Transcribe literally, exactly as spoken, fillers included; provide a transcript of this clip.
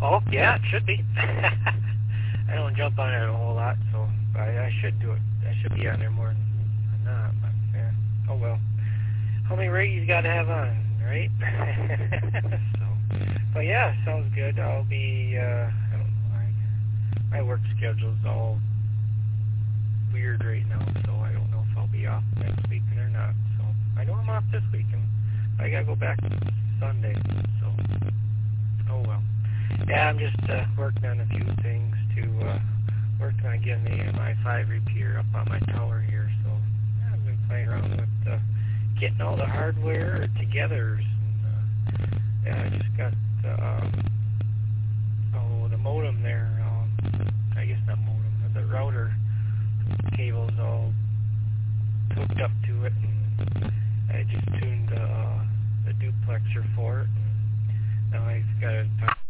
Oh, yeah, it should be. I don't jump on it a whole lot, so I, I should do it. I should be on there more than not, but yeah. Oh, well. How many rigs you got to have on, right? so, but yeah, sounds good. I'll be, uh, I don't know, my, my work schedule's all weird right now, so I don't know if I'll be off next weekend or not. So I know I'm off this weekend. I gotta go back Sunday, so oh well. Yeah, I'm just uh, working on a few things to uh, working on getting the M I five repeater up on my tower here. So yeah, I've been playing around with uh, getting all the hardware together. And, uh, yeah, I just got uh, oh the modem there. Um, I guess not modem, but the router cable's all hooked up to it, and I just tuned uh, the duplexer for it. And now I've got to